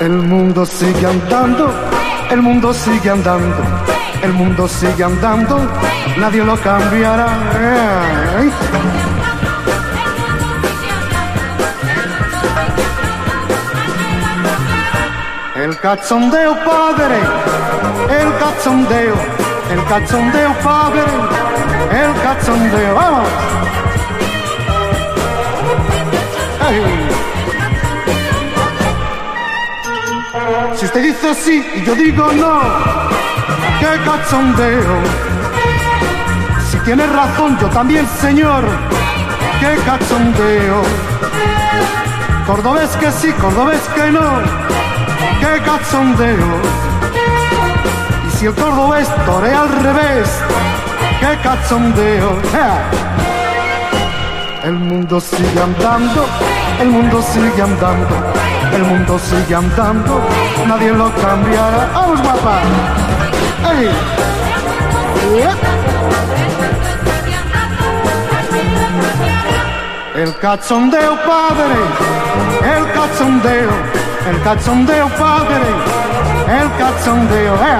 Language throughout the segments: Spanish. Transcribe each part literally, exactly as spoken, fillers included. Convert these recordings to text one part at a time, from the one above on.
El mundo sigue andando, el mundo sigue andando, el mundo sigue andando, nadie lo cambiará. Ay. El cachondeo, padre, el cachondeo, el cachondeo, padre, el cachondeo, vamos. Ay. Si usted dice sí y yo digo no, qué cachondeo. Si tiene razón yo también, señor, qué cachondeo. Cordobés que sí, cordobés que no, qué cachondeo. Y si el cordobés torea al revés, qué cachondeo. ¡Ja! El mundo sigue andando, el mundo sigue andando, el mundo sigue andando, nadie lo cambiará. ¡Vamos, guapa! ¡Ey! El cachondeo, padre, el cachondeo, el cachondeo, padre, el cachondeo. ¡Eh!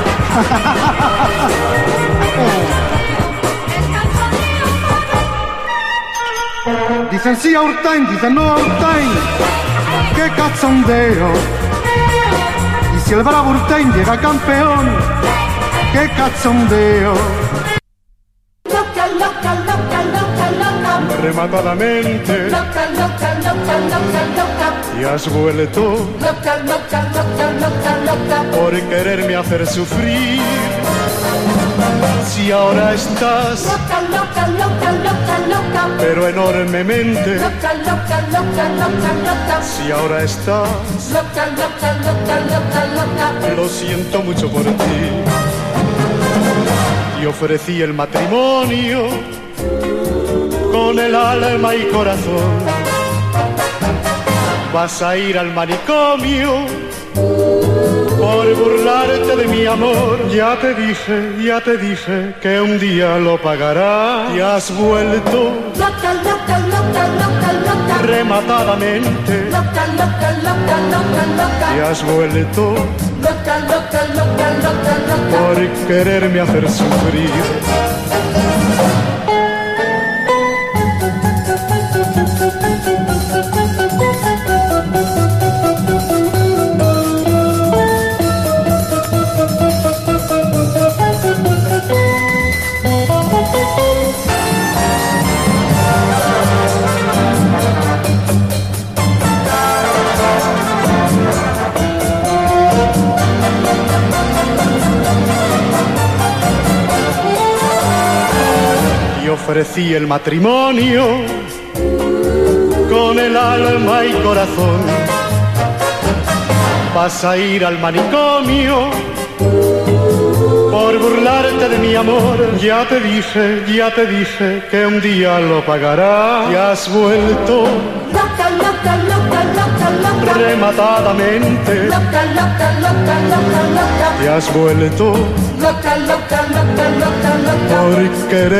Dicen sí a Urtain, dicen no a Urtain, qué cachondeo. Y si el bravo Urtain llega campeón, qué cachondeo. Loca, loca, loca, loca, loca. Rematadamente, Loca, loca, loca, loca, loca. y has vuelto Loca, loca, loca, loca, loca. por quererme hacer sufrir. Si ahora estás, Loca, loca, loca, loca, loca. pero enormemente. Loca, loca, loca, loca, loca. Si ahora estás, Loca, loca, loca, loca, loca. lo siento mucho por ti. Y ofrecí el matrimonio con el alma y corazón. Vas a ir al manicomio por burlarte de mi amor. Ya te dije, ya te dije que un día lo pagarás. Y has vuelto Loca, loca, loca, loca, loca. rematadamente. Loca, loca, loca, loca, loca. Y has vuelto Loca, loca, loca, loca, loca. por quererme hacer sufrir. Ofrecí el matrimonio con el alma y corazón. Vas a ir al manicomio por burlarte de mi amor. Ya te dije, ya te dije que un día lo pagarás. Y has vuelto Loca, loca, loca, loca, loca. rematadamente. Loca, loca, loca, loca, loca. Y has vuelto Loca, loca, loca, loca, loca. por querer